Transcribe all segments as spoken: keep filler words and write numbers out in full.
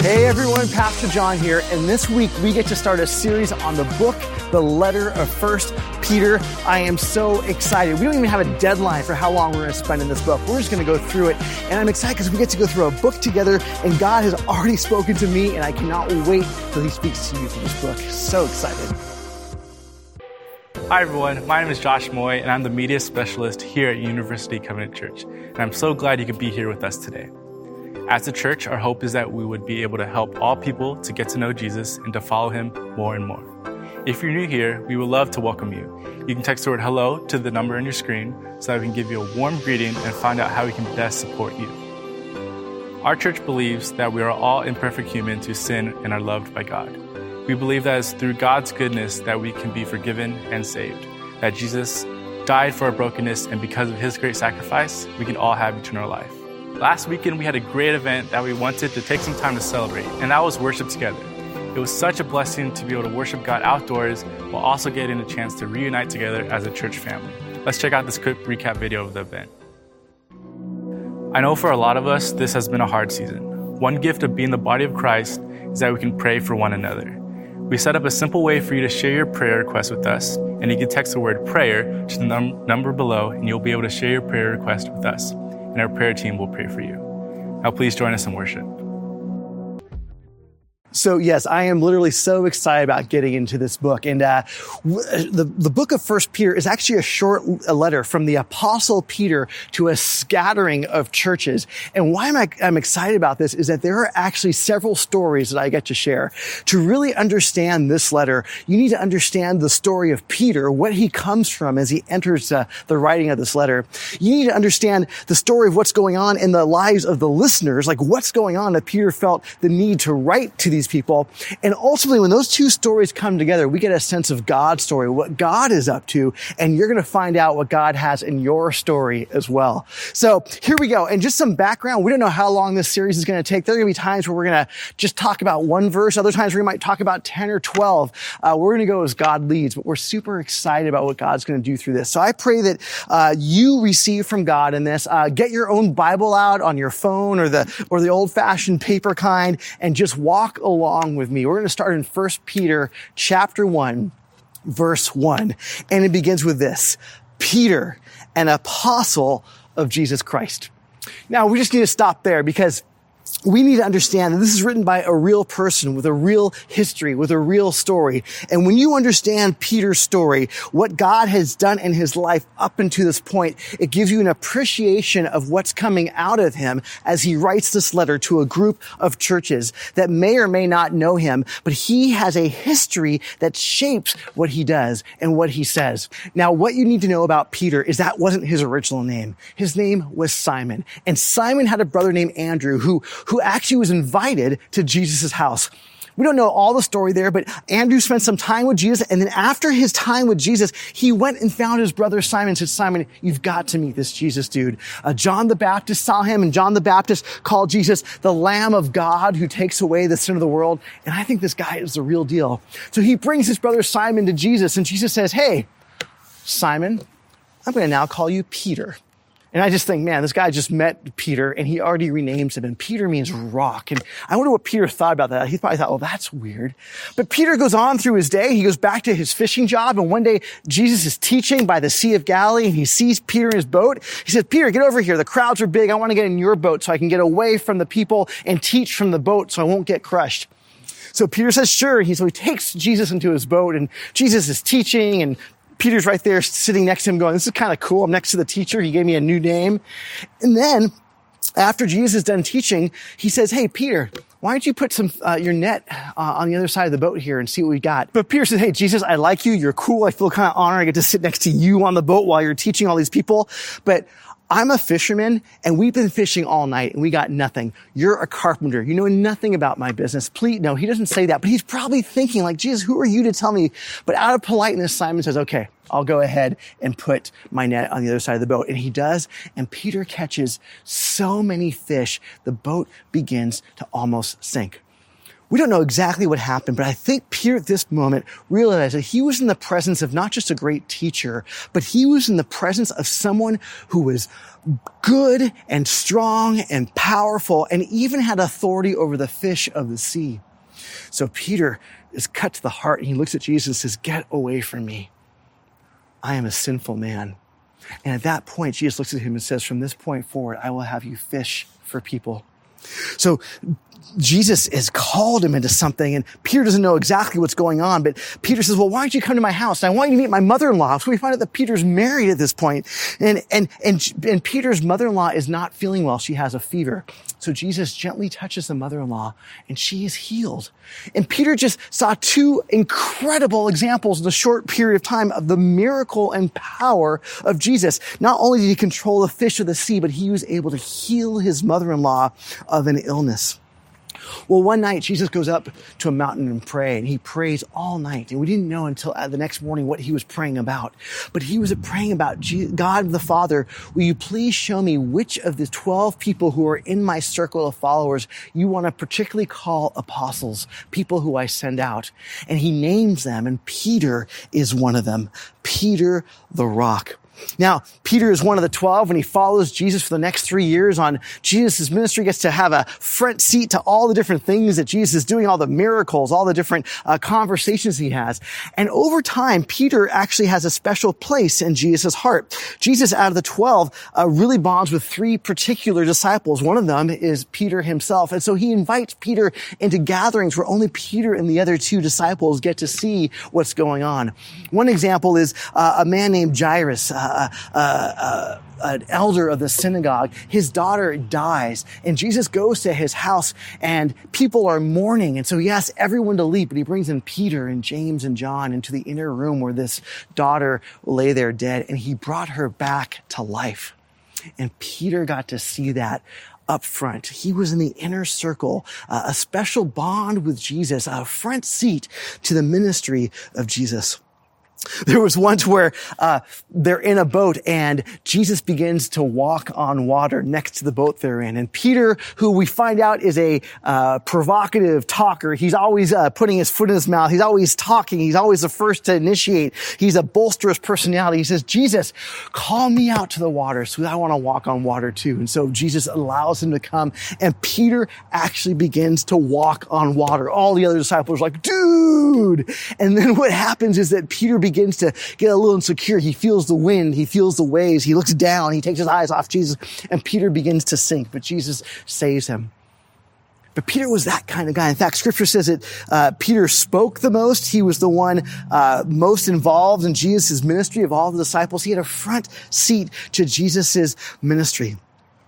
Hey everyone, Pastor John here, and this week we get to start a series on the book, the letter of First Peter. I am so excited. We don't even have a deadline for how long we're going to spend in this book. We're just going to go through it, and I'm excited because we get to go through a book together, and God has already spoken to me, and I cannot wait till He speaks to you through this book. So excited. Hi everyone, my name is Josh Moy, and I'm the media specialist here at University Covenant Church, and I'm so glad you could be here with us today. As a church, our hope is that we would be able to help all people to get to know Jesus and to follow Him more and more. If you're new here, we would love to welcome you. You can text the word hello to the number on your screen so that we can give you a warm greeting and find out how we can best support you. Our church believes that we are all imperfect humans who sin and are loved by God. We believe that it's through God's goodness that we can be forgiven and saved, that Jesus died for our brokenness, and because of His great sacrifice, we can all have eternal life. Last weekend, we had a great event that we wanted to take some time to celebrate, and that was worship together. It was such a blessing to be able to worship God outdoors while also getting a chance to reunite together as a church family. Let's check out this quick recap video of the event. I know for a lot of us, this has been a hard season. One gift of being the body of Christ is that we can pray for one another. We set up a simple way for you to share your prayer request with us, and you can text the word prayer to the num- number below, and you'll be able to share your prayer request with us, and our prayer team will pray for you. Now please join us in worship. So yes, I am literally so excited about getting into this book. And uh, the, the book of First Peter is actually a short letter from the Apostle Peter to a scattering of churches. And why am I, I'm excited about this is that there are actually several stories that I get to share. To really understand this letter, you need to understand the story of Peter, what he comes from as he enters uh, the writing of this letter. You need to understand the story of what's going on in the lives of the listeners, like what's going on that Peter felt the need to write to these people. And ultimately, when those two stories come together, we get a sense of God's story, what God is up to, and you're going to find out what God has in your story as well. So here we go. And just some background. We don't know how long this series is going to take. There are going to be times where we're going to just talk about one verse. Other times we might talk about ten or twelve. Uh, we're going to go as God leads, but we're super excited about what God's going to do through this. So I pray that uh, you receive from God in this. Uh, get your own Bible out on your phone or the or the old-fashioned paper kind and just walk along with me. We're going to start in First Peter chapter one, verse one. And it begins with this: Peter, an apostle of Jesus Christ. Now, we just need to stop there because we need to understand that this is written by a real person with a real history, with a real story. And when you understand Peter's story, what God has done in his life up until this point, it gives you an appreciation of what's coming out of him as he writes this letter to a group of churches that may or may not know him, but he has a history that shapes what he does and what he says. Now, what you need to know about Peter is that wasn't his original name. His name was Simon. And Simon had a brother named Andrew who who actually was invited to Jesus' house. We don't know all the story there, but Andrew spent some time with Jesus, and then after his time with Jesus, he went and found his brother Simon and said, Simon, you've got to meet this Jesus dude. Uh, John the Baptist saw him, and John the Baptist called Jesus the Lamb of God who takes away the sin of the world, and I think this guy is the real deal. So he brings his brother Simon to Jesus, and Jesus says, hey, Simon, I'm going to now call you Peter. And I just think, man, this guy just met Peter and he already renames him. And Peter means rock. And I wonder what Peter thought about that. He probably thought, oh, that's weird. But Peter goes on through his day. He goes back to his fishing job. And one day Jesus is teaching by the Sea of Galilee and he sees Peter in his boat. He says, Peter, get over here. The crowds are big. I want to get in your boat so I can get away from the people and teach from the boat so I won't get crushed. So Peter says, sure. He, so he takes Jesus into his boat and Jesus is teaching and Peter's right there sitting next to him going, this is kind of cool. I'm next to the teacher. He gave me a new name. And then after Jesus is done teaching, he says, hey, Peter, why don't you put some uh, your net uh, on the other side of the boat here and see what we got? But Peter says, hey, Jesus, I like you. You're cool. I feel kind of honored. I get to sit next to you on the boat while you're teaching all these people. But I'm a fisherman and we've been fishing all night and we got nothing. You're a carpenter. You know nothing about my business. Please, no, he doesn't say that, but he's probably thinking like, Jesus, who are you to tell me? But out of politeness, Simon says, okay, I'll go ahead and put my net on the other side of the boat. And he does. And Peter catches so many fish, the boat begins to almost sink. We don't know exactly what happened, but I think Peter at this moment realized that he was in the presence of not just a great teacher, but he was in the presence of someone who was good and strong and powerful and even had authority over the fish of the sea. So Peter is cut to the heart and he looks at Jesus and says, "Get away from me. I am a sinful man." And at that point, Jesus looks at him and says, "From this point forward, I will have you fish for people." So Jesus has called him into something, and Peter doesn't know exactly what's going on, but Peter says, "Well, why don't you come to my house? And I want you to meet my mother-in-law." So we find out that Peter's married at this point, and, and, and, and Peter's mother-in-law is not feeling well. She has a fever. So Jesus gently touches the mother-in-law, and she is healed. And Peter just saw two incredible examples in a short period of time of the miracle and power of Jesus. Not only did he control the fish of the sea, but he was able to heal his mother-in-law of an illness. Well, one night, Jesus goes up to a mountain and pray, and he prays all night. And we didn't know until the next morning what he was praying about. But he was praying about, "God the Father, will you please show me which of the twelve people who are in my circle of followers you want to particularly call apostles, people who I send out?" And he names them, and Peter is one of them. Peter the Rock. Now, Peter is one of the twelve, and he follows Jesus for the next three years on Jesus' ministry, gets to have a front seat to all the different things that Jesus is doing, all the miracles, all the different uh, conversations he has. And over time, Peter actually has a special place in Jesus' heart. Jesus, out of the twelve, uh, really bonds with three particular disciples. One of them is Peter himself. And so he invites Peter into gatherings where only Peter and the other two disciples get to see what's going on. One example is uh, a man named Jairus, uh, Uh, uh, uh, an elder of the synagogue. His daughter dies, and Jesus goes to his house, and people are mourning. And so he asks everyone to leave, but he brings in Peter and James and John into the inner room where this daughter lay there dead, and he brought her back to life. And Peter got to see that up front. He was in the inner circle, uh, a special bond with Jesus, a front seat to the ministry of Jesus. There was once where uh they're in a boat and Jesus begins to walk on water next to the boat they're in. And Peter, who we find out is a uh provocative talker, he's always uh putting his foot in his mouth. He's always talking. He's always the first to initiate. He's a boisterous personality. He says, "Jesus, call me out to the water so that I want to walk on water too." And so Jesus allows him to come, and Peter actually begins to walk on water. All the other disciples are like, "Dude!" And then what happens is that Peter begins to get a little insecure. He feels the wind. He feels the waves. He looks down. He takes his eyes off Jesus, and Peter begins to sink, but Jesus saves him. But Peter was that kind of guy. In fact, Scripture says that uh, Peter spoke the most. He was the one uh, most involved in Jesus' ministry of all the disciples. He had a front seat to Jesus' ministry.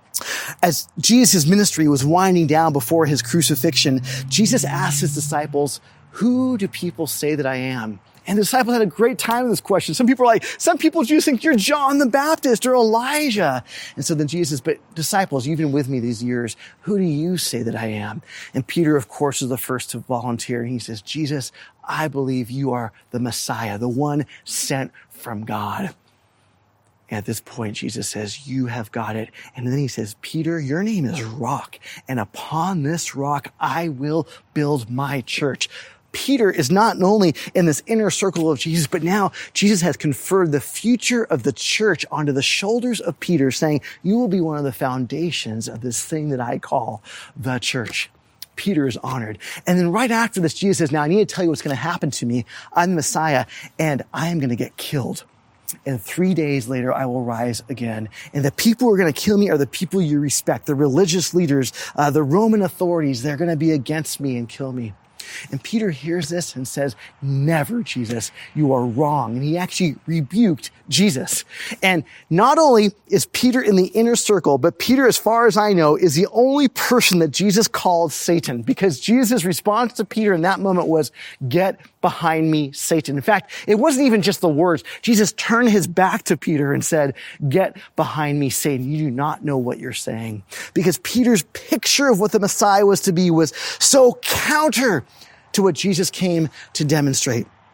As Jesus' ministry was winding down before his crucifixion, Jesus asked his disciples, "Who do people say that I am?" And the disciples had a great time with this question. Some people are like, some people just think you're John the Baptist or Elijah. And so then Jesus, "But disciples, you've been with me these years. Who do you say that I am?" And Peter, of course, is the first to volunteer. And he says, "Jesus, I believe you are the Messiah, the one sent from God." And at this point, Jesus says, "You have got it." And then he says, "Peter, your name is Rock. And upon this rock, I will build my church." Peter is not only in this inner circle of Jesus, but now Jesus has conferred the future of the church onto the shoulders of Peter, saying, "You will be one of the foundations of this thing that I call the church." Peter is honored. And then right after this, Jesus says, "Now I need to tell you what's going to happen to me. I'm the Messiah, and I am going to get killed. And three days later, I will rise again. And the people who are going to kill me are the people you respect, the religious leaders, uh, the Roman authorities. They're going to be against me and kill me." And Peter hears this and says, "Never, Jesus, you are wrong." And he actually rebuked Jesus. And not only is Peter in the inner circle, but Peter, as far as I know, is the only person that Jesus called Satan, because Jesus' response to Peter in that moment was, "Get behind me, Satan." In fact, it wasn't even just the words. Jesus turned his back to Peter and said, "Get behind me, Satan. You do not know what you're saying." Because Peter's picture of what the Messiah was to be was so counter to what Jesus came to demonstrate.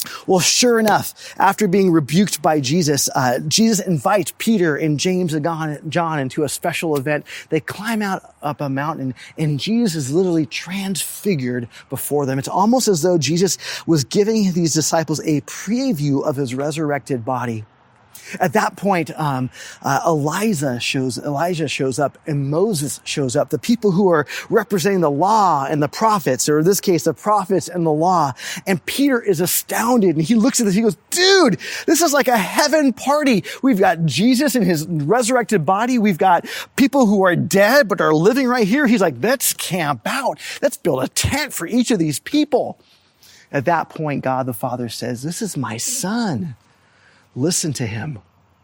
Well, sure enough, after being rebuked by Jesus, uh, Jesus invites Peter and James and John into a special event. They climb out up a mountain, and Jesus is literally transfigured before them. It's almost as though Jesus was giving these disciples a preview of his resurrected body. At that point, um, uh, Elijah shows, Elijah shows up and Moses shows up. The people who are representing the law and the prophets, or in this case, the prophets and the law. And Peter is astounded and he looks at this. He goes, dude, this is like a heaven party. We've got Jesus in his resurrected body. We've got people who are dead but are living right here. He's like, let's camp out. Let's build a tent for each of these people. At that point, God the Father says, this is my son. Listen to him.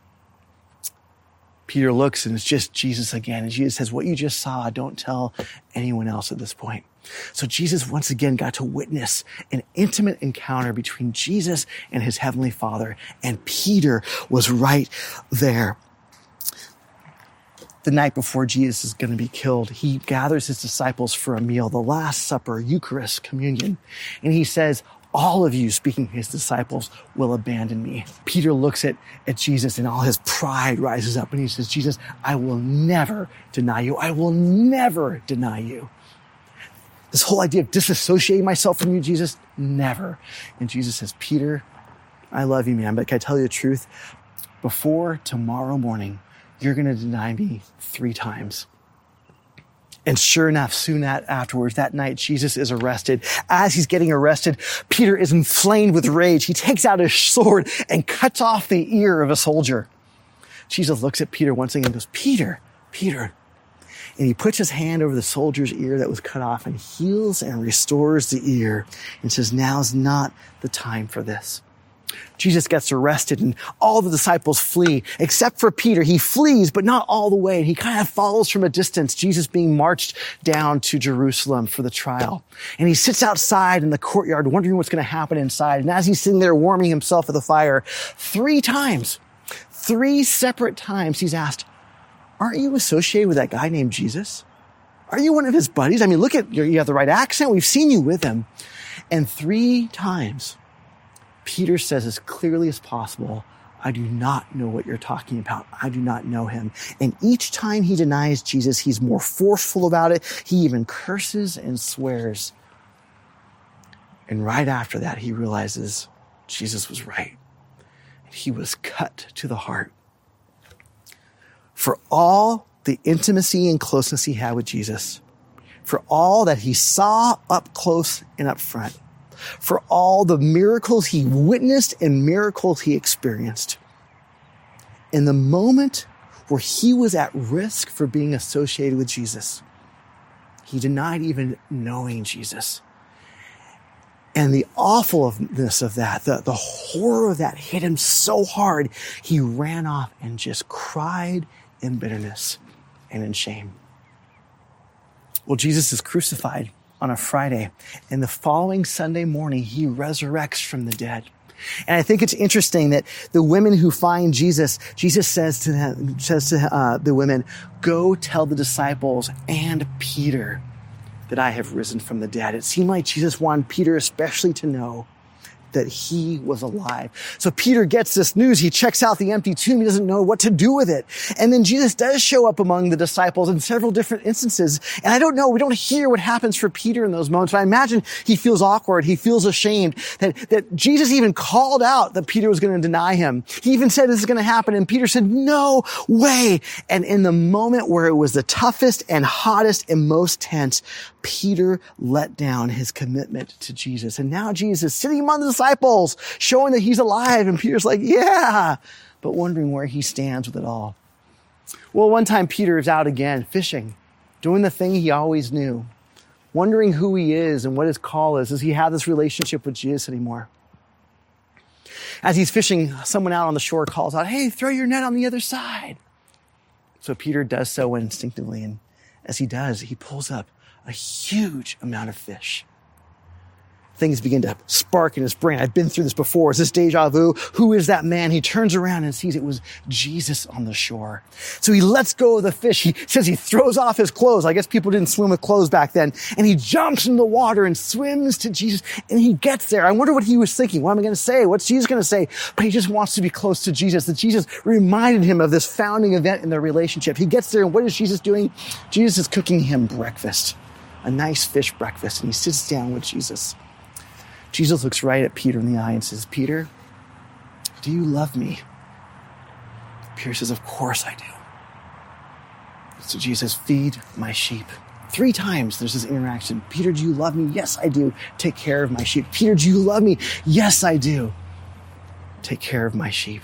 Peter looks and it's just Jesus again. And Jesus says, what you just saw, don't tell anyone else at this point. So Jesus once again got to witness an intimate encounter between Jesus and his heavenly Father. And Peter was right there. The night before Jesus is going to be killed, he gathers his disciples for a meal, the Last Supper, Eucharist, communion. And he says, all of you, speaking to his disciples, will abandon me. Peter looks at, at Jesus and all his pride rises up and he says, Jesus, I will never deny you. I will never deny you. This whole idea of disassociating myself from you, Jesus, never. And Jesus says, Peter, I love you, man, but can I tell you the truth? Before tomorrow morning, you're going to deny me three times. And sure enough, soon afterwards, that night, Jesus is arrested. As he's getting arrested, Peter is inflamed with rage. He takes out his sword and cuts off the ear of a soldier. Jesus looks at Peter once again and goes, Peter, Peter. And he puts his hand over the soldier's ear that was cut off and heals and restores the ear and says, now's not the time for this. Jesus gets arrested and all the disciples flee, except for Peter. He flees, but not all the way. And he kind of follows from a distance, Jesus being marched down to Jerusalem for the trial. And he sits outside in the courtyard, wondering what's going to happen inside. And as he's sitting there warming himself at the fire, three times, three separate times, he's asked, aren't you associated with that guy named Jesus? Are you one of his buddies? I mean, look at, you have the right accent. We've seen you with him. And three times, Peter says as clearly as possible, I do not know what you're talking about. I do not know him. And each time he denies Jesus, he's more forceful about it. He even curses and swears. And right after that, he realizes Jesus was right. He was cut to the heart. For all the intimacy and closeness he had with Jesus, for all that he saw up close and up front, for all the miracles he witnessed and miracles he experienced. In the moment where he was at risk for being associated with Jesus, he denied even knowing Jesus. And the awfulness of that, the, the horror of that hit him so hard, he ran off and just cried in bitterness and in shame. Well, Jesus is crucified on a Friday, and the following Sunday morning, he resurrects from the dead. And I think it's interesting that the women who find Jesus, Jesus says to them, says to uh, the women, go tell the disciples and Peter that I have risen from the dead. It seemed like Jesus wanted Peter especially to know that he was alive. So Peter gets this news. He checks out the empty tomb. He doesn't know what to do with it. And then Jesus does show up among the disciples in several different instances. And I don't know, we don't hear what happens for Peter in those moments, but I imagine he feels awkward. He feels ashamed that, that Jesus even called out that Peter was going to deny him. He even said this is going to happen. And Peter said, no way. And in the moment where it was the toughest and hottest and most tense, Peter let down his commitment to Jesus. And now Jesus is sitting among the disciples, showing that he's alive. And Peter's like, yeah, but wondering where he stands with it all. Well, one time Peter is out again fishing, doing the thing he always knew, wondering who he is and what his call is. Does he have this relationship with Jesus anymore? As he's fishing, someone out on the shore calls out, hey, throw your net on the other side. So Peter does so instinctively. And as he does, he pulls up a huge amount of fish. things begin to spark in his brain. I've been through this before. Is this deja vu? Who is that man? He turns around and sees it was Jesus on the shore. So he lets go of the fish. He says he throws off his clothes. I guess people didn't swim with clothes back then. And he jumps in the water and swims to Jesus. And he gets there. I wonder what he was thinking. What am I going to say? What's Jesus going to say? But he just wants to be close to Jesus. That Jesus reminded him of this founding event in their relationship. He gets there, and what is Jesus doing? Jesus is cooking him breakfast. A nice fish breakfast, and he sits down with Jesus. Jesus looks right at Peter in the eye and says, Peter, do you love me? Peter says, of course I do. So Jesus, feed my sheep. Three times there's this interaction. Peter, do you love me? Yes, I do. Take care of my sheep. Peter, do you love me? Yes, I do. Take care of my sheep.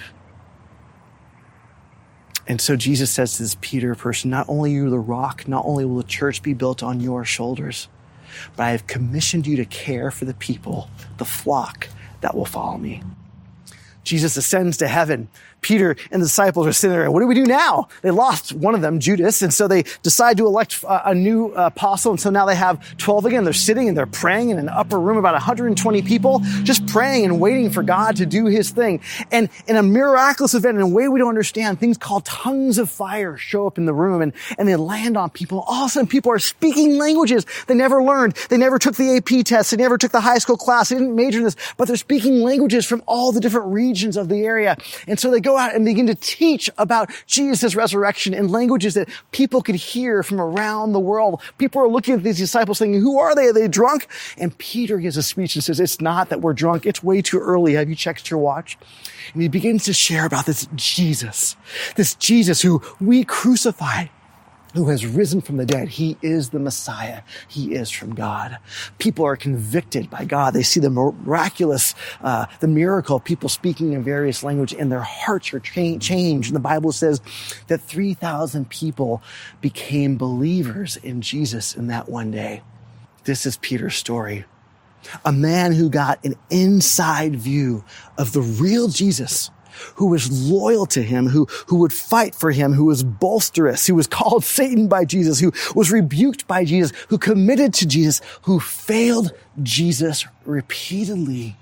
And so Jesus says to this Peter person, not only are you the rock, not only will the church be built on your shoulders, but I have commissioned you to care for the people, the flock that will follow me. Jesus ascends to heaven. Peter and the disciples are sitting there. What do we do now? They lost one of them, Judas. And so they decide to elect a new apostle. And so now they have twelve again. They're sitting and they're praying in an upper room, about one hundred twenty people, just praying and waiting for God to do his thing. And in a miraculous event, in a way we don't understand, things called tongues of fire show up in the room and, and they land on people. All of a sudden people are speaking languages they never learned. They never took the A P test. They never took the high school class. They didn't major in this, but they're speaking languages from all the different regions of the area. And so they go out and begin to teach about Jesus' resurrection in languages that people could hear from around the world. People are looking at these disciples thinking, who are they? Are they drunk? And Peter gives a speech and says, it's not that we're drunk. It's way too early. Have you checked your watch? And he begins to share about this Jesus, this Jesus who we crucified, who has risen from the dead. He is the Messiah. He is from God. People are convicted by God. They see the miraculous, uh, the miracle of people speaking in various languages, and their hearts are cha- changed. And the Bible says that three thousand people became believers in Jesus in that one day. This is Peter's story. A man who got an inside view of the real Jesus, who was loyal to him, who, who would fight for him, who was bolsterous, who was called Satan by Jesus, who was rebuked by Jesus, who committed to Jesus, who failed Jesus repeatedly,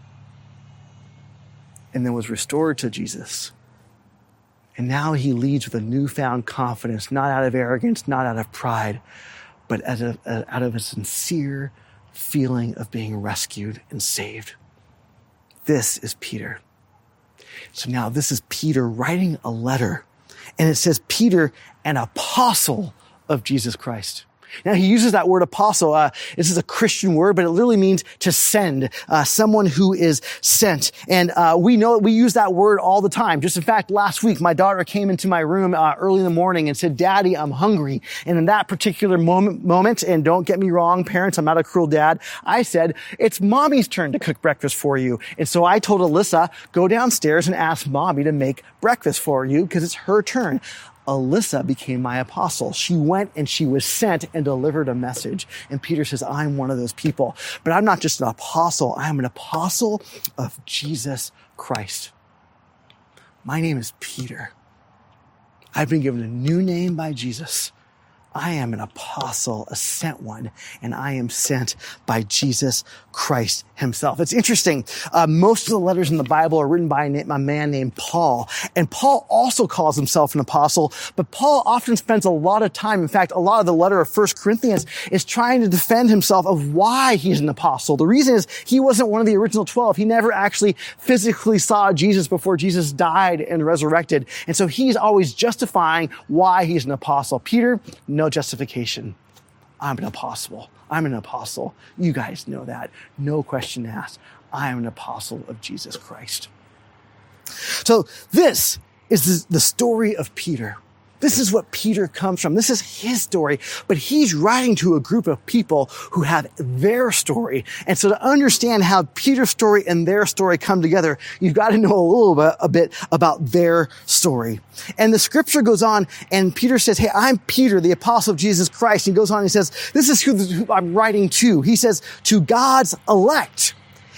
and then was restored to Jesus. And now he leads with a newfound confidence, not out of arrogance, not out of pride, but out of, out of a sincere feeling of being rescued and saved. This is Peter. So now this is Peter writing a letter, and it says Peter, an apostle of Jesus Christ. Now he uses that word apostle. Uh, this is a Christian word, but it literally means to send, uh, someone who is sent. And uh, we know we use that word all the time. Just in fact, last week, my daughter came into my room uh, early in the morning and said, Daddy, I'm hungry. And in that particular moment, moment, and don't get me wrong, parents, I'm not a cruel dad, I said, it's Mommy's turn to cook breakfast for you. And so I told Alyssa, go downstairs and ask Mommy to make breakfast for you because it's her turn. Alyssa became my apostle. She went and she was sent and delivered a message. And Peter says, I'm one of those people. But I'm not just an apostle. I'm an apostle of Jesus Christ. My name is Peter. I've been given a new name by Jesus. I am an apostle, a sent one, and I am sent by Jesus Christ himself. It's interesting. Uh, most of the letters in the Bible are written by a, a man named Paul. And Paul also calls himself an apostle, but Paul often spends a lot of time. In fact, a lot of the letter of First Corinthians is trying to defend himself of why he's an apostle. The reason is he wasn't one of the original twelve. He never actually physically saw Jesus before Jesus died and resurrected. And so he's always justifying why he's an apostle. Peter, no justification. I'm an apostle. I'm an apostle. You guys know that. No question asked. I am an apostle of Jesus Christ. So this is the story of Peter. This is what Peter comes from. This is his story, but he's writing to a group of people who have their story. And so to understand how Peter's story and their story come together, you've got to know a little bit, a bit about their story. And the scripture goes on, and Peter says, hey, I'm Peter, the apostle of Jesus Christ. He goes on and he says, this is who, who I'm writing to. He says, to God's elect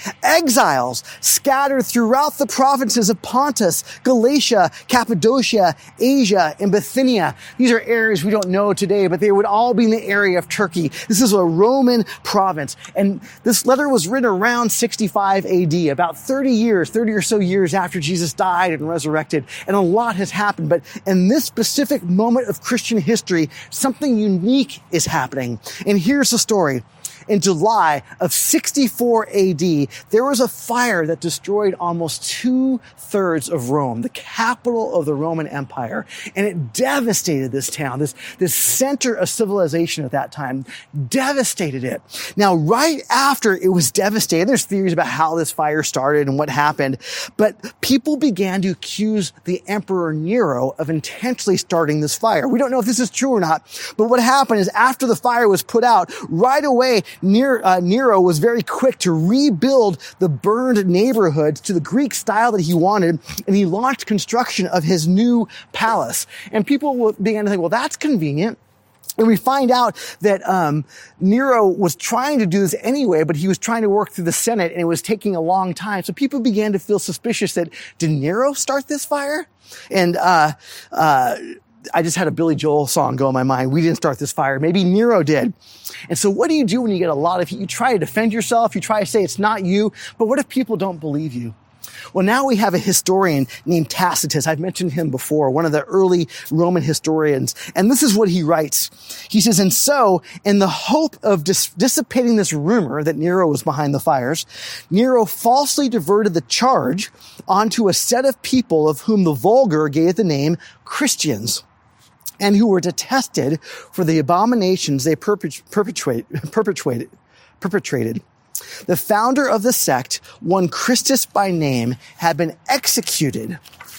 Exiles scattered throughout the provinces of Pontus, Galatia, Cappadocia, Asia, and Bithynia. These are areas we don't know today, but they would all be in the area of Turkey. This is a Roman province. And this letter was written around sixty-five A D, about thirty years, thirty or so years after Jesus died and resurrected. And a lot has happened. But in this specific moment of Christian history, something unique is happening. And here's the story. In July of sixty-four A D, there was a fire that destroyed almost two-thirds of Rome, the capital of the Roman Empire. And it devastated this town, this, this center of civilization at that time, devastated it. Now, right after it was devastated, there's theories about how this fire started and what happened, but people began to accuse the Emperor Nero of intentionally starting this fire. We don't know if this is true or not, but what happened is after the fire was put out, right away, Nero, uh, Nero was very quick to rebuild the burned neighborhoods to the Greek style that he wanted, and he launched construction of his new palace. And people began to think, well, that's convenient. And we find out that um Nero was trying to do this anyway, but he was trying to work through the Senate, and it was taking a long time. So people began to feel suspicious that, did Nero start this fire? And uh uh I just had a Billy Joel song go in my mind. We didn't start this fire. Maybe Nero did. And so what do you do when you get a lot of heat? You try to defend yourself. You try to say it's not you. But what if people don't believe you? Well, now we have a historian named Tacitus. I've mentioned him before, one of the early Roman historians. And this is what he writes. He says, and so, in the hope of dis- dissipating this rumor that Nero was behind the fires, Nero falsely diverted the charge onto a set of people of whom the vulgar gave the name Christians, and who were detested for the abominations they perpet- perpetuate, perpetuated, perpetrated. The founder of the sect, one Christus by name, had been executed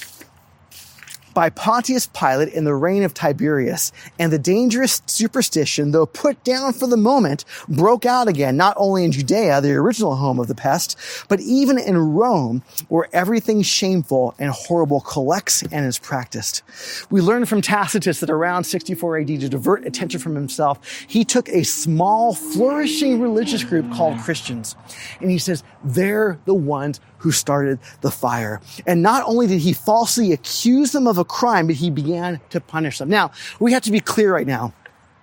by Pontius Pilate in the reign of Tiberius, and the dangerous superstition, though put down for the moment, broke out again, not only in Judea, the original home of the pest, but even in Rome, where everything shameful and horrible collects and is practiced. We learn from Tacitus that around sixty-four A D, to divert attention from himself, he took a small, flourishing religious group called Christians, and he says, they're the ones who started the fire. And not only did he falsely accuse them of a crime, but he began to punish them. Now, we have to be clear right now.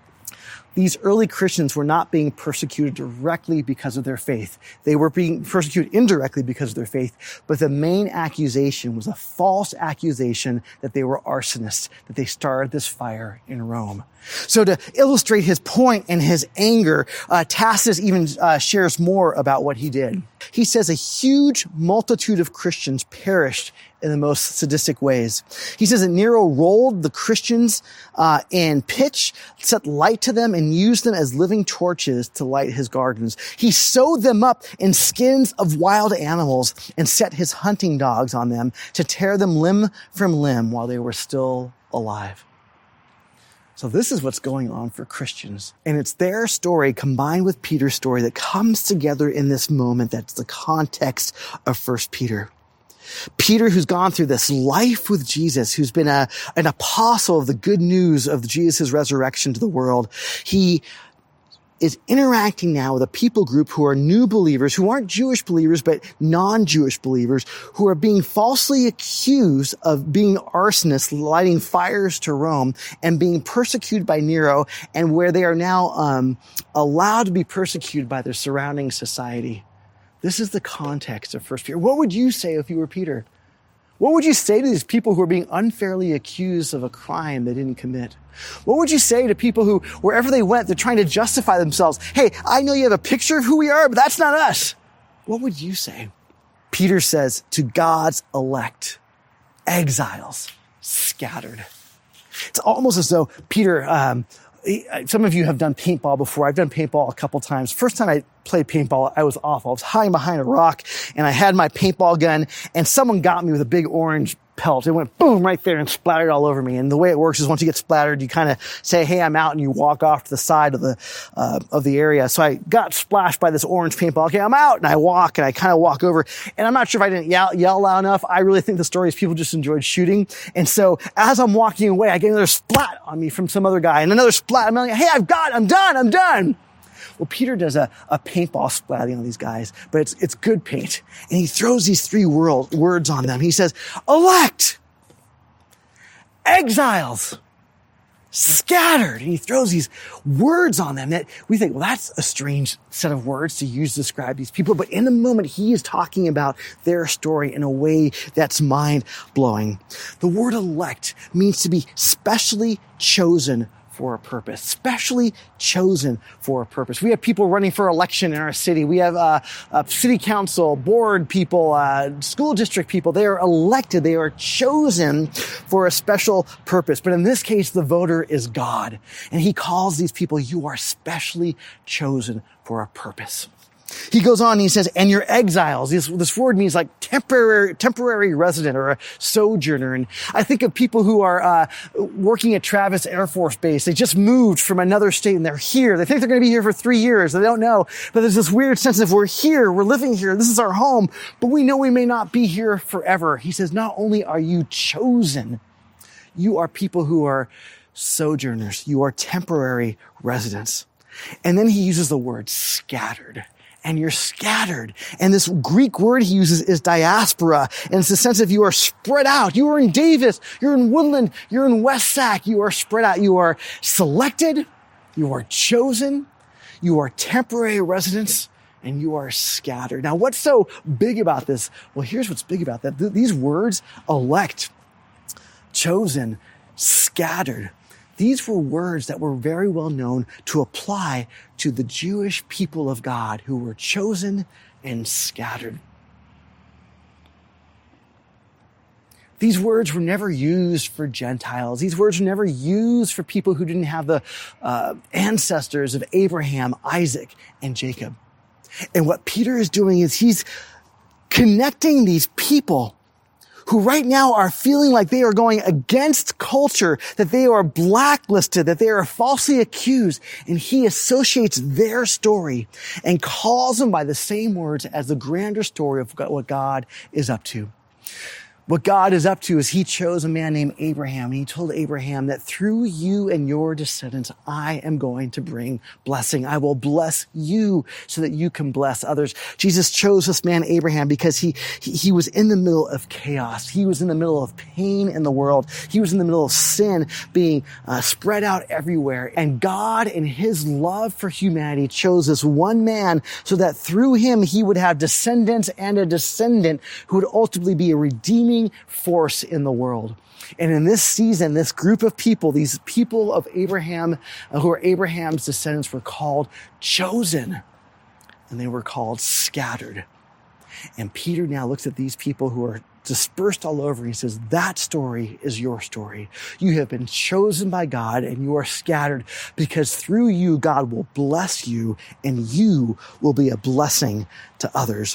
These early Christians were not being persecuted directly because of their faith. They were being persecuted indirectly because of their faith. But the main accusation was a false accusation that they were arsonists, that they started this fire in Rome. So to illustrate his point and his anger, uh, Tacitus even uh, shares more about what he did. He says a huge multitude of Christians perished in the most sadistic ways. He says that Nero rolled the Christians uh, in pitch, set light to them, and used them as living torches to light his gardens. He sewed them up in skins of wild animals and set his hunting dogs on them to tear them limb from limb while they were still alive. So this is what's going on for Christians. And it's their story combined with Peter's story that comes together in this moment that's the context of First Peter. Peter, who's gone through this life with Jesus, who's been a, an apostle of the good news of Jesus' resurrection to the world, he is interacting now with a people group who are new believers, who aren't Jewish believers, but non-Jewish believers, who are being falsely accused of being arsonists, lighting fires to Rome, and being persecuted by Nero, and where they are now um, allowed to be persecuted by their surrounding society. This is the context of First Peter. What would you say if you were Peter? What would you say to these people who are being unfairly accused of a crime they didn't commit? What would you say to people who, wherever they went, they're trying to justify themselves? Hey, I know you have a picture of who we are, but that's not us. What would you say? Peter says, to God's elect, exiles scattered. It's almost as though Peter, um, some of you have done paintball before. I've done paintball a couple times. First time I played paintball, I was awful. I was hiding behind a rock, and I had my paintball gun, and someone got me with a big orange pelt. It went boom right there and splattered all over me. And the way it works is once you get splattered, you kind of say, hey, I'm out, and you walk off to the side of the uh, of the area. So I got splashed by this orange paintball. Okay, I'm out, and I walk, and I kind of walk over. And I'm not sure if I didn't yell, yell loud enough. I really think the story is people just enjoyed shooting. And so as I'm walking away, I get another splat on me from some other guy, and another splat. I'm like, hey, I've got, I'm done, I'm done. Well, Peter does a, a paintball splatting on these guys, but it's, it's good paint. And he throws these three world, words on them. He says, elect, exiles, scattered. And he throws these words on them that we think, well, that's a strange set of words to use to describe these people. But in the moment, he is talking about their story in a way that's mind-blowing. The word elect means to be specially chosen for a purpose, specially chosen for a purpose. We have people running for election in our city. We have uh, uh, city council, board people, uh, school district people. They are elected. They are chosen for a special purpose. But in this case, the voter is God. And he calls these people, you are specially chosen for a purpose. He goes on and he says, and you're exiles. This, this word means like temporary, temporary resident or a sojourner. And I think of people who are uh, working at Travis Air Force Base. They just moved from another state and they're here. They think they're going to be here for three years. They don't know. But there's this weird sense of we're here, we're living here, this is our home, but we know we may not be here forever. He says, not only are you chosen, you are people who are sojourners. You are temporary residents. And then he uses the word scattered. And you're scattered. And this Greek word he uses is diaspora. And it's the sense of you are spread out. You are in Davis. You're in Woodland. You're in West Sac. You are spread out. You are selected. You are chosen. You are temporary residents. And you are scattered. Now, what's so big about this? Well, here's what's big about that. Th- these words, elect, chosen, scattered, these were words that were very well known to apply to the Jewish people of God who were chosen and scattered. These words were never used for Gentiles. These words were never used for people who didn't have the uh, ancestors of Abraham, Isaac, and Jacob. And what Peter is doing is he's connecting these people who right now are feeling like they are going against culture, that they are blacklisted, that they are falsely accused. And he associates their story and calls them by the same words as the grander story of what God is up to. What God is up to is he chose a man named Abraham, and he told Abraham that through you and your descendants, I am going to bring blessing. I will bless you so that you can bless others. Jesus chose this man, Abraham, because he, he, he was in the middle of chaos. He was in the middle of pain in the world. He was in the middle of sin being uh, spread out everywhere. And God, in his love for humanity, chose this one man so that through him, he would have descendants and a descendant who would ultimately be a redeeming force in the world. And in this season, this group of people, these people of Abraham, uh, who are Abraham's descendants, were called chosen, and they were called scattered. And Peter now looks at these people who are dispersed all over. He says, that story is your story. You have been chosen by God and you are scattered because through you, God will bless you and you will be a blessing to others.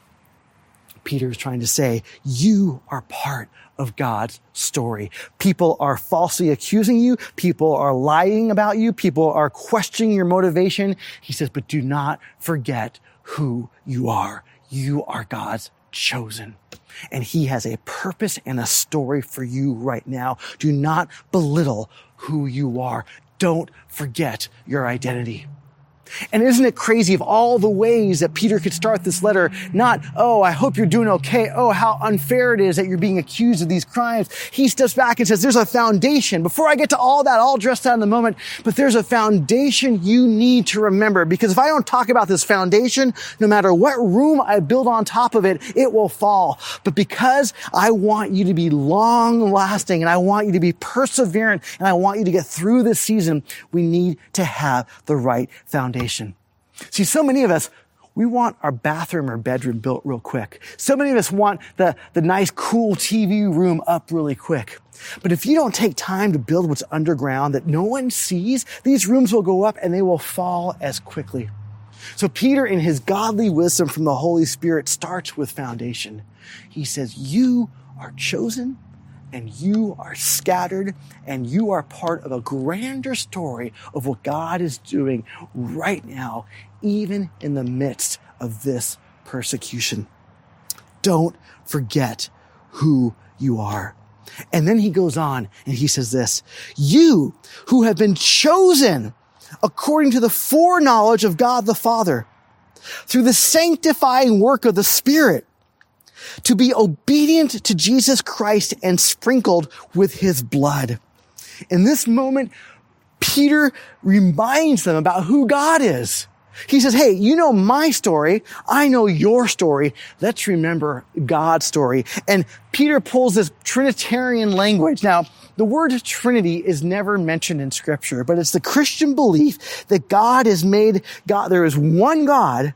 Peter is trying to say, you are part of God's story. People are falsely accusing you. People are lying about you. People are questioning your motivation. He says, but do not forget who you are. You are God's chosen. And he has a purpose and a story for you right now. Do not belittle who you are. Don't forget your identity. And isn't it crazy of all the ways that Peter could start this letter? Not, oh, I hope you're doing okay. Oh, how unfair it is that you're being accused of these crimes. He steps back and says, there's a foundation. Before I get to all that, all dressed out in the moment, but there's a foundation you need to remember. Because if I don't talk about this foundation, no matter what room I build on top of it, it will fall. But because I want you to be long lasting and I want you to be perseverant and I want you to get through this season, we need to have the right foundation. See, so many of us, we want our bathroom or bedroom built real quick. So many of us want the, the nice, cool T V room up really quick. But if you don't take time to build what's underground that no one sees, these rooms will go up and they will fall as quickly. So Peter, in his godly wisdom from the Holy Spirit, starts with foundation. He says, you are chosen and you are scattered, and you are part of a grander story of what God is doing right now, even in the midst of this persecution. Don't forget who you are. And then he goes on and he says this, you who have been chosen according to the foreknowledge of God the Father, through the sanctifying work of the Spirit, to be obedient to Jesus Christ and sprinkled with his blood. In this moment, Peter reminds them about who God is. He says, hey, you know my story. I know your story. Let's remember God's story. And Peter pulls this Trinitarian language. Now, the word Trinity is never mentioned in Scripture, but it's the Christian belief that God is made, God, there is one God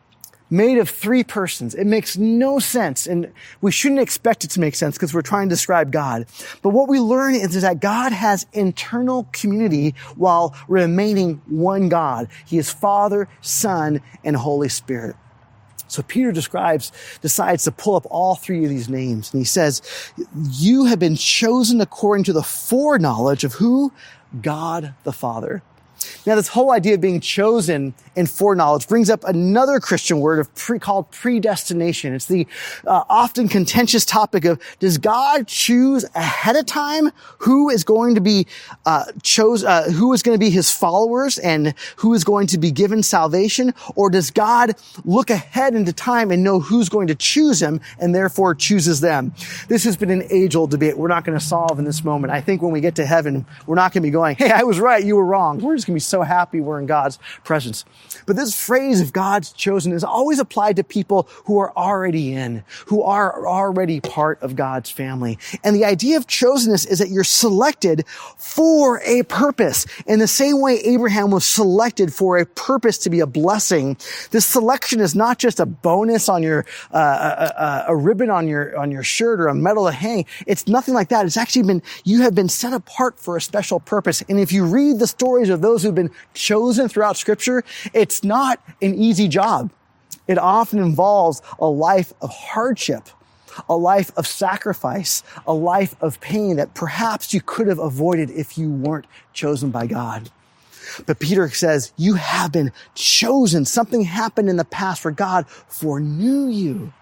made of three persons. It makes no sense, and we shouldn't expect it to make sense because we're trying to describe God. But what we learn is, is that God has internal community while remaining one God. He is Father, Son, and Holy Spirit. So Peter describes, decides to pull up all three of these names, and he says, you have been chosen according to the foreknowledge of who? God the Father. Now, this whole idea of being chosen and foreknowledge brings up another Christian word of pre, called predestination. It's the uh, often contentious topic of, does God choose ahead of time who is going to be uh, chose, uh, who is going to be his followers and who is going to be given salvation? Or does God look ahead into time and know who's going to choose him and therefore chooses them? This has been an age-old debate we're not going to solve in this moment. I think when we get to heaven, we're not going to be going, hey, I was right, you were wrong. We're just going to be so happy we're in God's presence. But this phrase of God's chosen is always applied to people who are already in, who are already part of God's family. And the idea of chosenness is that you're selected for a purpose. In the same way Abraham was selected for a purpose to be a blessing, this selection is not just a bonus on your, uh, a, a, a ribbon on your, on your shirt or a medal to hang. It's nothing like that. It's actually been, you have been set apart for a special purpose. And if you read the stories of those who've been chosen throughout Scripture, it's not an easy job. It often involves a life of hardship, a life of sacrifice, a life of pain that perhaps you could have avoided if you weren't chosen by God. But Peter says, you have been chosen. Something happened in the past where God foreknew you,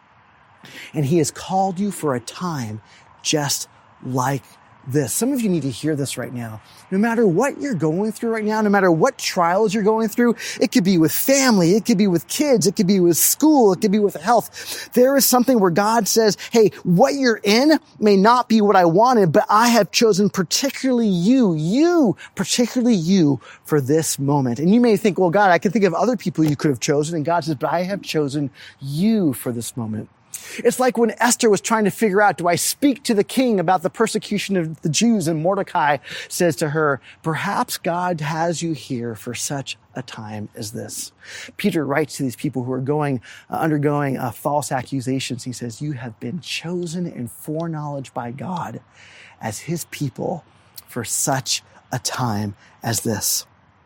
and he has called you for a time just like this. Some of you need to hear this right now. No matter what you're going through right now, no matter what trials you're going through, it could be with family, it could be with kids, it could be with school, it could be with health. There is something where God says, hey, what you're in may not be what I wanted, but I have chosen particularly you, you, particularly you for this moment. And you may think, well, God, I can think of other people you could have chosen. And God says, but I have chosen you for this moment. It's like when Esther was trying to figure out, do I speak to the king about the persecution of the Jews? And Mordecai says to her, perhaps God has you here for such a time as this. Peter writes to these people who are going, uh, undergoing uh, false accusations. He says, you have been chosen in foreknowledge by God as his people for such a time as this.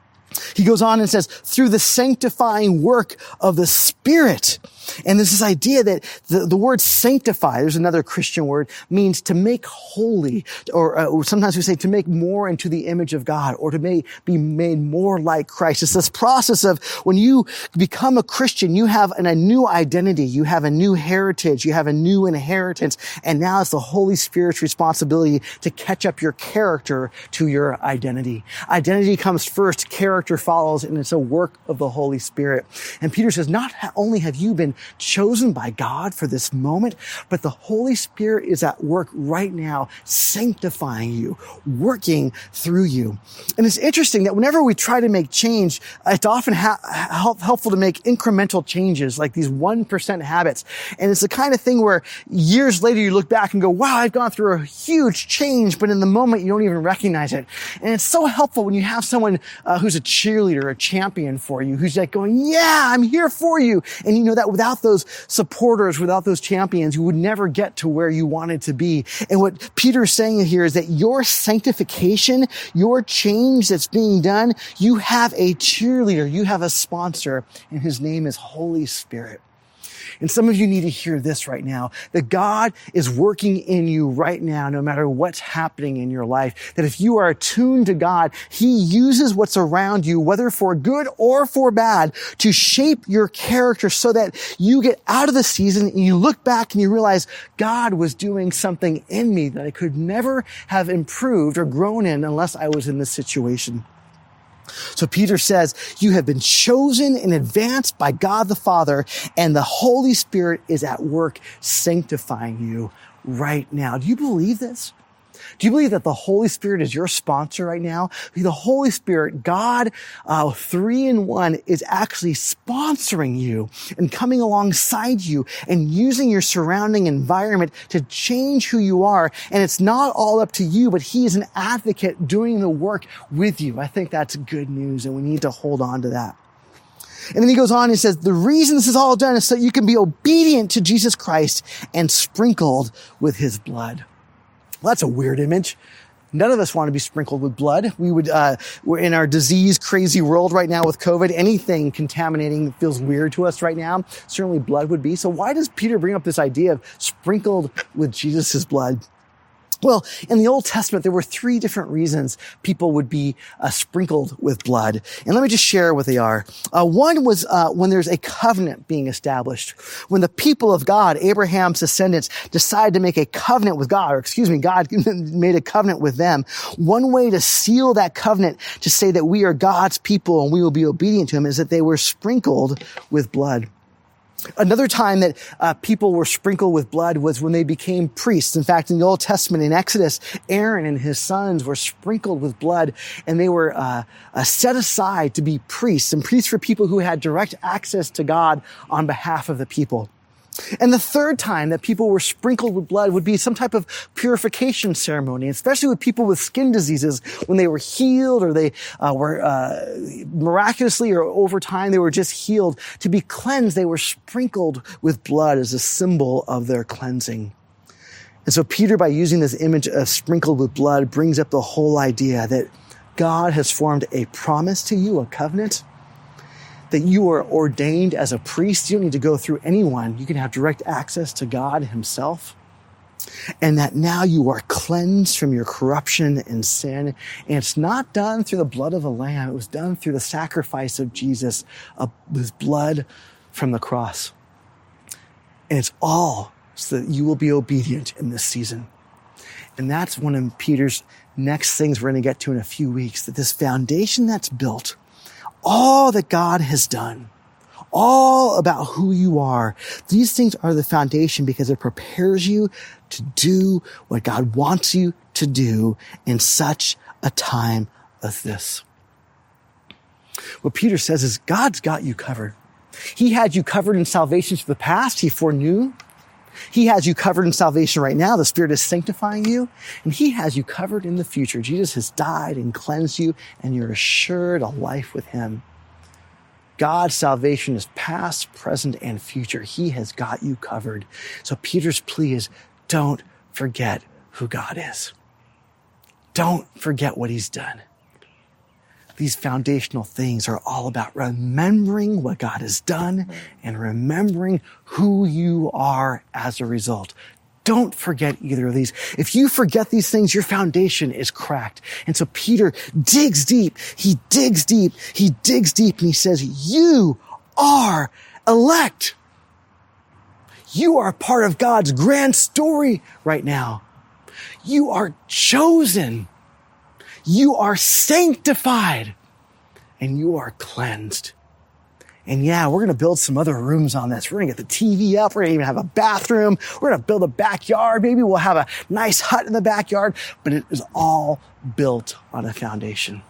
He goes on and says, through the sanctifying work of the Spirit. And there's this idea that the, the word sanctify, there's another Christian word, means to make holy, or, uh, or sometimes we say to make more into the image of God, or to make, be made more like Christ. It's this process of when you become a Christian, you have an, a new identity, you have a new heritage, you have a new inheritance, and now it's the Holy Spirit's responsibility to catch up your character to your identity. Identity comes first, character follows, and it's a work of the Holy Spirit. And Peter says, not only have you been chosen by God for this moment, but the Holy Spirit is at work right now, sanctifying you, working through you. And it's interesting that whenever we try to make change, it's often ha- help, helpful to make incremental changes, like these one percent habits. And it's the kind of thing where years later you look back and go, wow, I've gone through a huge change, but in the moment you don't even recognize it. And it's so helpful when you have someone uh, who's a cheerleader, a champion for you, who's like going, yeah, I'm here for you. And you know that without those supporters, without those champions, you would never get to where you wanted to be. And what Peter's saying here is that your sanctification, your change that's being done, you have a cheerleader, you have a sponsor, and his name is Holy Spirit. And some of you need to hear this right now, that God is working in you right now, no matter what's happening in your life. That if you are attuned to God, he uses what's around you, whether for good or for bad, to shape your character so that you get out of the season and you look back and you realize God was doing something in me that I could never have improved or grown in unless I was in this situation. So Peter says, you have been chosen in advance by God the Father, and the Holy Spirit is at work sanctifying you right now. Do you believe this? Do you believe that the Holy Spirit is your sponsor right now? The Holy Spirit, God, uh, three in one, is actually sponsoring you and coming alongside you and using your surrounding environment to change who you are. And it's not all up to you, but he is an advocate doing the work with you. I think that's good news, and we need to hold on to that. And then he goes on and says, the reason this is all done is so you can be obedient to Jesus Christ and sprinkled with his blood. Well, that's a weird image. None of us want to be sprinkled with blood. We would, uh, we're in our disease crazy world right now with COVID. Anything contaminating feels weird to us right now. Certainly blood would be. So why does Peter bring up this idea of sprinkled with Jesus' blood? Well, in the Old Testament, there were three different reasons people would be uh, sprinkled with blood. And let me just share what they are. Uh, one was uh, when there's a covenant being established. When the people of God, Abraham's descendants, decide to make a covenant with God, or excuse me, God made a covenant with them. One way to seal that covenant, to say that we are God's people and we will be obedient to him, is that they were sprinkled with blood. Another time that uh, people were sprinkled with blood was when they became priests. In fact, in the Old Testament, in Exodus, Aaron and his sons were sprinkled with blood, and they were uh, uh, set aside to be priests. And priests were people who had direct access to God on behalf of the people. And the third time that people were sprinkled with blood would be some type of purification ceremony, especially with people with skin diseases. When they were healed, or they uh, were uh, miraculously or over time they were just healed, to be cleansed, they were sprinkled with blood as a symbol of their cleansing. And so Peter, by using this image of sprinkled with blood, brings up the whole idea that God has formed a promise to you, a covenant, that you are ordained as a priest. You don't need to go through anyone. You can have direct access to God himself. And that now you are cleansed from your corruption and sin. And it's not done through the blood of a lamb. It was done through the sacrifice of Jesus, of his blood from the cross. And it's all so that you will be obedient in this season. And that's one of Peter's next things we're going to get to in a few weeks, that this foundation that's built, all that God has done, all about who you are, these things are the foundation because it prepares you to do what God wants you to do in such a time as this. What Peter says is God's got you covered. He had you covered in salvation for the past. He foreknew. He has you covered in salvation right now. The Spirit is sanctifying you, and he has you covered in the future. Jesus has died and cleansed you, and you're assured a life with him. God's salvation is past, present, and future. He has got you covered. So Peter's plea is, don't forget who God is. Don't forget what he's done. These foundational things are all about remembering what God has done and remembering who you are as a result. Don't forget either of these. If you forget these things, your foundation is cracked. And so Peter digs deep. He digs deep. He digs deep and he says, you are elect. You are part of God's grand story right now. You are chosen. You are sanctified, and you are cleansed. And yeah, we're going to build some other rooms on this. We're going to get the T V up. We're going to even have a bathroom. We're going to build a backyard. Maybe we'll have a nice hut in the backyard, but it is all built on a foundation.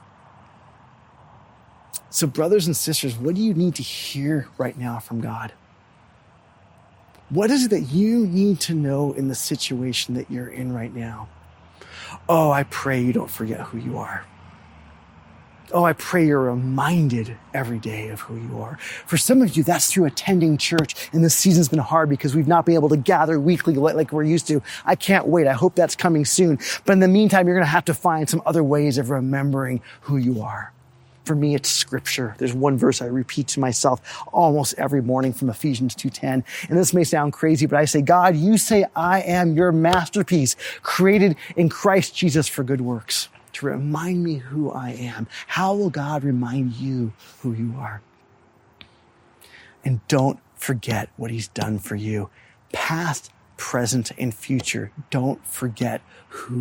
So brothers and sisters, what do you need to hear right now from God? What is it that you need to know in the situation that you're in right now? Oh, I pray you don't forget who you are. Oh, I pray you're reminded every day of who you are. For some of you, that's through attending church. And this season's been hard because we've not been able to gather weekly like we're used to. I can't wait. I hope that's coming soon. But in the meantime, you're going to have to find some other ways of remembering who you are. For me, it's scripture. There's one verse I repeat to myself almost every morning from Ephesians two ten. And this may sound crazy, but I say, God, you say I am your masterpiece, created in Christ Jesus for good works. To remind me who I am. How will God remind you who you are? And don't forget what he's done for you. Past, present, and future. Don't forget who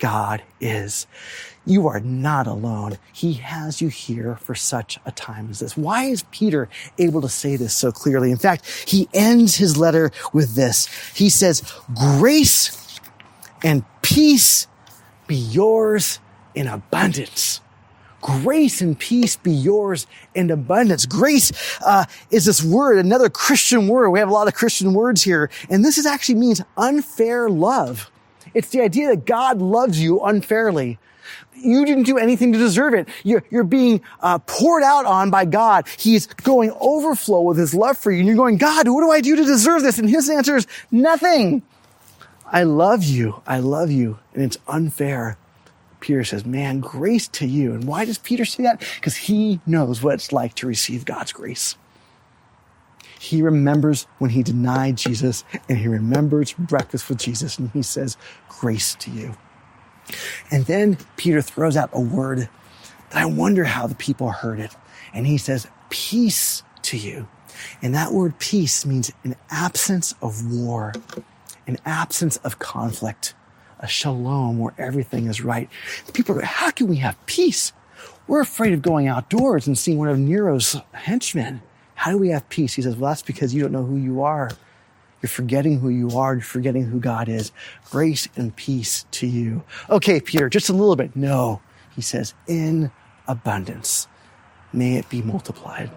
God is. You are not alone. He has you here for such a time as this. Why is Peter able to say this so clearly? In fact, he ends his letter with this. He says, grace and peace be yours in abundance. Grace and peace be yours in abundance. Grace uh, is this word, another Christian word. We have a lot of Christian words here. And this is actually means unfair love. It's the idea that God loves you unfairly. You didn't do anything to deserve it. You're, you're being uh, poured out on by God. He's going overflow with his love for you. And you're going, God, what do I do to deserve this? And his answer is nothing. I love you. I love you. And it's unfair. Peter says, man, grace to you. And why does Peter say that? Because he knows what it's like to receive God's grace. He remembers when he denied Jesus, and he remembers breakfast with Jesus, and he says, grace to you. And then Peter throws out a word that I wonder how the people heard it. And he says, peace to you. And that word peace means an absence of war, an absence of conflict, a shalom where everything is right. People go, how can we have peace? We're afraid of going outdoors and seeing one of Nero's henchmen. How do we have peace? He says, well, that's because you don't know who you are. You're forgetting who you are. You're forgetting who God is. Grace and peace to you. Okay, Peter, just a little bit. No, he says, in abundance. May it be multiplied.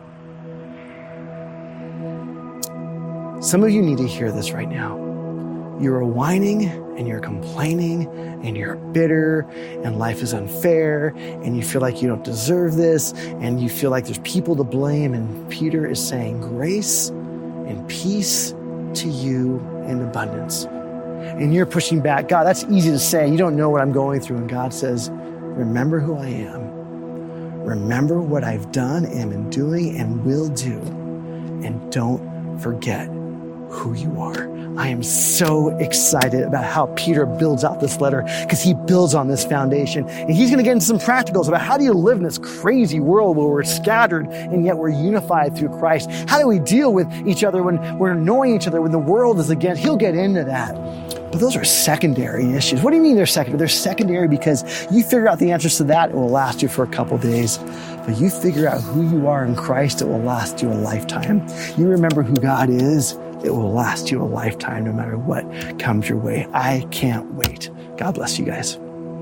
Some of you need to hear this right now. You're whining and you're complaining and you're bitter and life is unfair and you feel like you don't deserve this and you feel like there's people to blame. And Peter is saying grace and peace to you in abundance. And you're pushing back. God, that's easy to say. You don't know what I'm going through. And God says, remember who I am. Remember what I've done, am doing, and will do. And don't forget who you are. I am so excited about how Peter builds out this letter because he builds on this foundation. And he's going to get into some practicals about how do you live in this crazy world where we're scattered and yet we're unified through Christ. How do we deal with each other when we're annoying each other, when the world is against? He'll get into that. But those are secondary issues. What do you mean they're secondary? They're secondary because you figure out the answers to that, it will last you for a couple days. But you figure out who you are in Christ, it will last you a lifetime. You remember who God is, it will last you a lifetime no matter what comes your way. I can't wait. God bless you guys.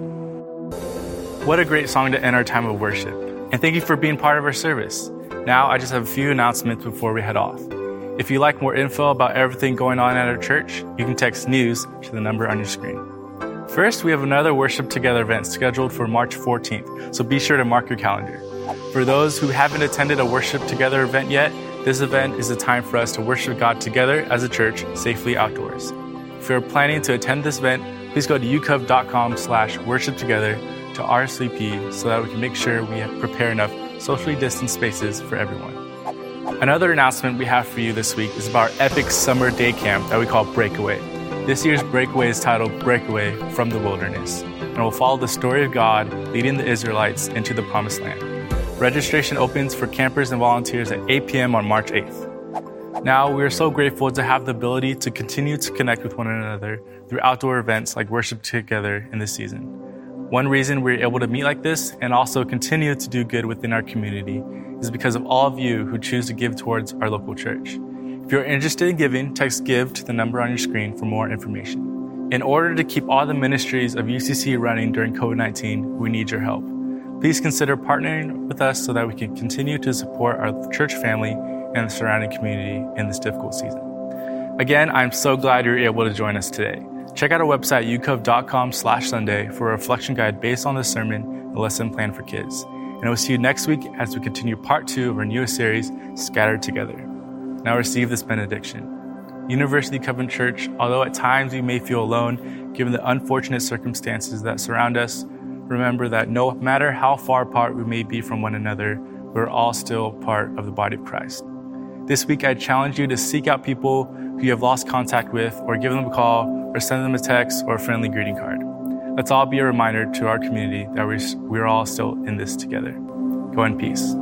What a great song to end our time of worship. And thank you for being part of our service. Now, I just have a few announcements before we head off. If you'd like more info about everything going on at our church, you can text NEWS to the number on your screen. First, we have another Worship Together event scheduled for March fourteenth, so be sure to mark your calendar. For those who haven't attended a Worship Together event yet, this event is a time for us to worship God together as a church, safely outdoors. If you're planning to attend this event, please go to ucov.com slash worship together to R S V P so that we can make sure we prepare enough socially distanced spaces for everyone. Another announcement we have for you this week is about our epic summer day camp that we call Breakaway. This year's Breakaway is titled Breakaway from the Wilderness, and will follow the story of God leading the Israelites into the Promised Land. Registration opens for campers and volunteers at eight p.m. on March eighth. Now, we are so grateful to have the ability to continue to connect with one another through outdoor events like Worship Together in this season. One reason we're able to meet like this and also continue to do good within our community is because of all of you who choose to give towards our local church. If you're interested in giving, text GIVE to the number on your screen for more information. In order to keep all the ministries of U C C running during covid nineteen, we need your help. Please consider partnering with us so that we can continue to support our church family and the surrounding community in this difficult season. Again, I'm so glad you're able to join us today. Check out our website, ucov.com slash Sunday for a reflection guide based on this sermon and lesson plan for kids. And we'll see you next week as we continue part two of our newest series, Scattered Together. Now receive this benediction. University Covenant Church, although at times we may feel alone, given the unfortunate circumstances that surround us, remember that no matter how far apart we may be from one another, we're all still part of the body of Christ. This week, I challenge you to seek out people who you have lost contact with, or give them a call, or send them a text or a friendly greeting card. Let's all be a reminder to our community that we're, we're all still in this together. Go in peace.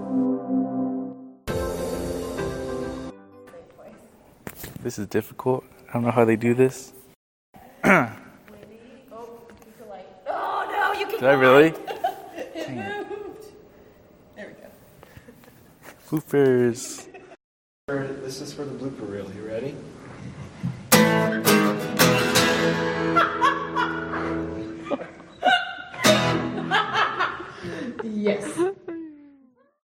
This is difficult. I don't know how they do this. Maybe, oh, you could like Did I really? It moved. There we go. Bloopers. This is for the blooper reel. You ready? Yes.